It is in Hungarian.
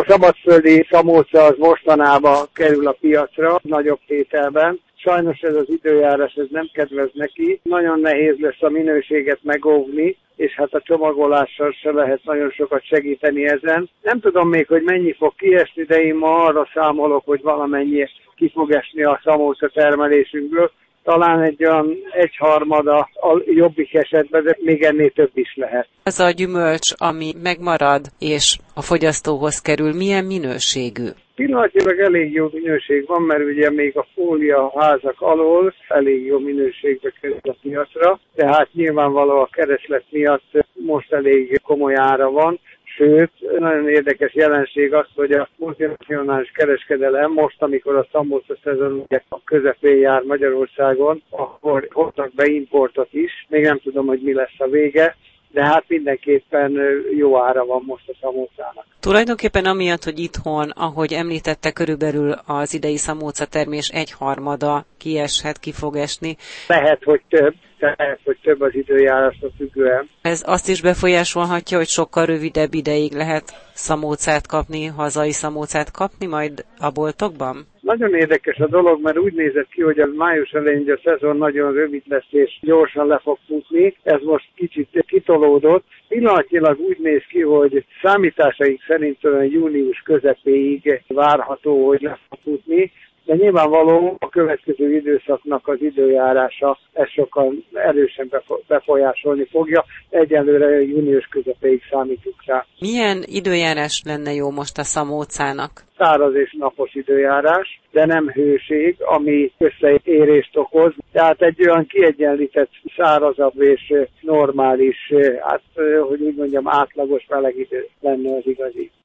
A szabadföldi szamóca az mostanában kerül a piacra, nagyobb tételben. Sajnos ez az időjárás ez nem kedvez neki. Nagyon nehéz lesz a minőséget megóvni, és hát a csomagolással se lehet nagyon sokat segíteni ezen. Nem tudom még, hogy mennyi fog kiesni, de én ma arra számolok, hogy valamennyi ki fog esni a szamóca termelésünkből. Talán egy olyan egyharmada a jobbik esetben, de még ennél több is lehet. Ez a gyümölcs, ami megmarad és a fogyasztóhoz kerül, milyen minőségű? Pillanatnyilag elég jó minőség van, mert ugye még a fólia házak alól elég jó minőségbe kerül a piacra, tehát nyilvánvaló a kereslet miatt most elég komoly ára van. Sőt, nagyon érdekes jelenség az, hogy a multinacionális kereskedelem most, amikor a szamóca szezon a közepén jár Magyarországon, akkor hoznak be importot is. Még nem tudom, hogy mi lesz a vége, de hát mindenképpen jó ára van most a szamócának. Tulajdonképpen amiatt, hogy itthon, ahogy említette, körülbelül az idei szamóca termés egyharmada kieshet, ki fog esni. Lehet, hogy több az időjárásra függően. Ez azt is befolyásolhatja, hogy sokkal rövidebb ideig lehet szamócát kapni, hazai szamócát kapni majd a boltokban? Nagyon érdekes a dolog, mert úgy nézett ki, hogy a május elején a szezon nagyon rövid lesz és gyorsan le fog futni. Ez most kicsit kitolódott. Pillanatnyilag úgy néz ki, hogy számításaink szerint olyan június közepéig várható, hogy le fog futni. De nyilvánvaló a következő időszaknak az időjárása ezt sokkal erősen befolyásolni fogja. Egyelőre június közepéig számítunk rá. Milyen időjárás lenne jó most a szamócának? Száraz és napos időjárás, de nem hőség, ami összeérést okoz. Tehát egy olyan kiegyenlített, szárazabb és normális, hát hogy úgy mondjam, átlagos meleg idő lenne az igazi.